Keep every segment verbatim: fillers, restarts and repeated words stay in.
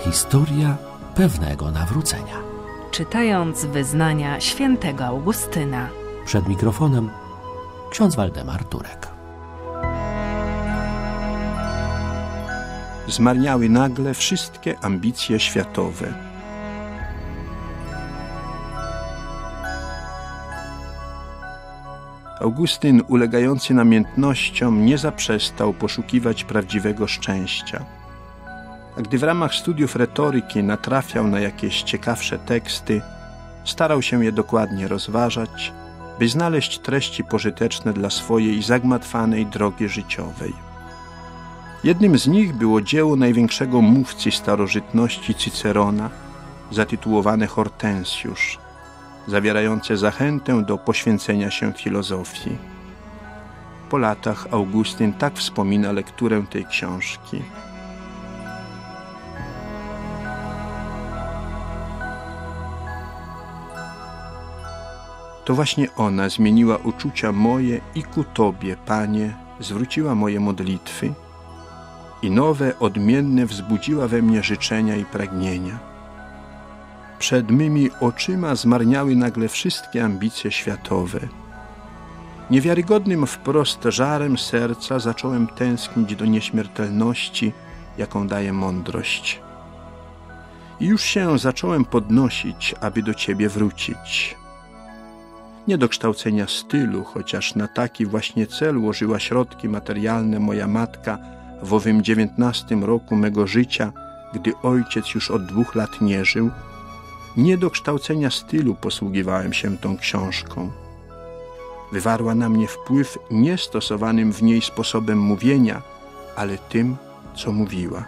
Historia pewnego nawrócenia. Czytając wyznania świętego Augustyna. Przed mikrofonem ksiądz Waldemar Turek. Zmarniały nagle wszystkie ambicje światowe. Augustyn, ulegający namiętnościom, nie zaprzestał poszukiwać prawdziwego szczęścia. A gdy w ramach studiów retoryki natrafiał na jakieś ciekawsze teksty, starał się je dokładnie rozważać, by znaleźć treści pożyteczne dla swojej zagmatwanej drogi życiowej. Jednym z nich było dzieło największego mówcy starożytności Cycerona, zatytułowane Hortensjusz, zawierające zachętę do poświęcenia się filozofii. Po latach Augustyn tak wspomina lekturę tej książki. To właśnie ona zmieniła uczucia moje i ku Tobie, Panie, zwróciła moje modlitwy i nowe, odmienne wzbudziła we mnie życzenia i pragnienia. Przed mymi oczyma zmarniały nagle wszystkie ambicje światowe. Niewiarygodnym wprost żarem serca zacząłem tęsknić do nieśmiertelności, jaką daje mądrość. I już się zacząłem podnosić, aby do Ciebie wrócić. Nie do kształcenia stylu, chociaż na taki właśnie cel ułożyła środki materialne moja matka w owym dziewiętnastym roku mego życia, gdy ojciec już od dwóch lat nie żył. Nie do kształcenia stylu posługiwałem się tą książką. Wywarła na mnie wpływ nie stosowanym w niej sposobem mówienia, ale tym, co mówiła.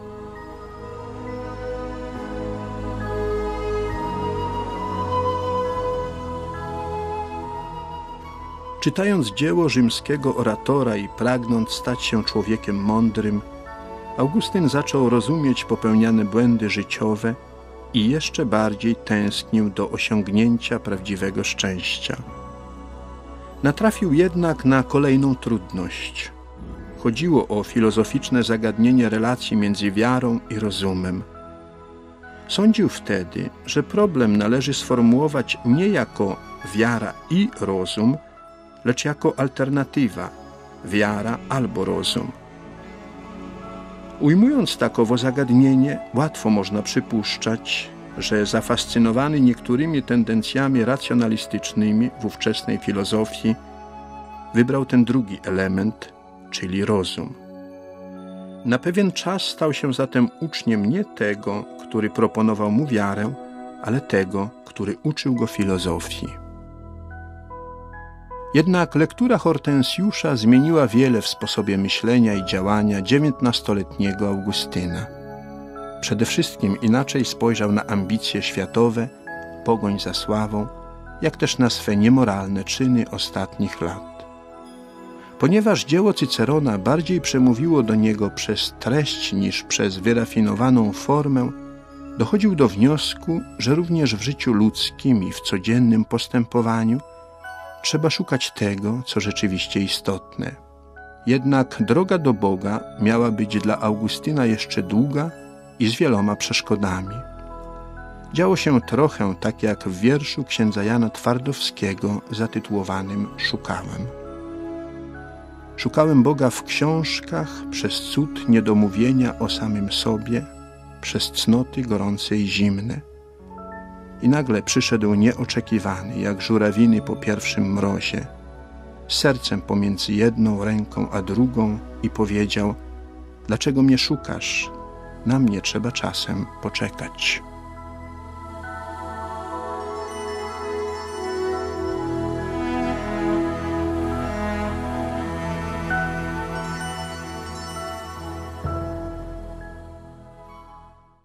Czytając dzieło rzymskiego oratora i pragnąc stać się człowiekiem mądrym, Augustyn zaczął rozumieć popełniane błędy życiowe i jeszcze bardziej tęsknił do osiągnięcia prawdziwego szczęścia. Natrafił jednak na kolejną trudność. Chodziło o filozoficzne zagadnienie relacji między wiarą i rozumem. Sądził wtedy, że problem należy sformułować nie jako wiara i rozum, lecz jako alternatywa wiara albo rozum. Ujmując takowo zagadnienie, łatwo można przypuszczać, że zafascynowany niektórymi tendencjami racjonalistycznymi w ówczesnej filozofii wybrał ten drugi element, czyli rozum. Na pewien czas stał się zatem uczniem nie tego, który proponował mu wiarę, ale tego, który uczył go filozofii. Jednak lektura Hortensjusza zmieniła wiele w sposobie myślenia i działania dziewiętnastoletniego Augustyna. Przede wszystkim inaczej spojrzał na ambicje światowe, pogoń za sławą, jak też na swe niemoralne czyny ostatnich lat. Ponieważ dzieło Cycerona bardziej przemówiło do niego przez treść niż przez wyrafinowaną formę, dochodził do wniosku, że również w życiu ludzkim i w codziennym postępowaniu trzeba szukać tego, co rzeczywiście istotne. Jednak droga do Boga miała być dla Augustyna jeszcze długa i z wieloma przeszkodami. Działo się trochę tak jak w wierszu księdza Jana Twardowskiego zatytułowanym Szukałem. Szukałem Boga w książkach, przez cud niedomówienia o samym sobie, przez cnoty gorące i zimne. I nagle przyszedł nieoczekiwany, jak żurawiny po pierwszym mrozie, z sercem pomiędzy jedną ręką a drugą i powiedział: dlaczego mnie szukasz? Na mnie trzeba czasem poczekać.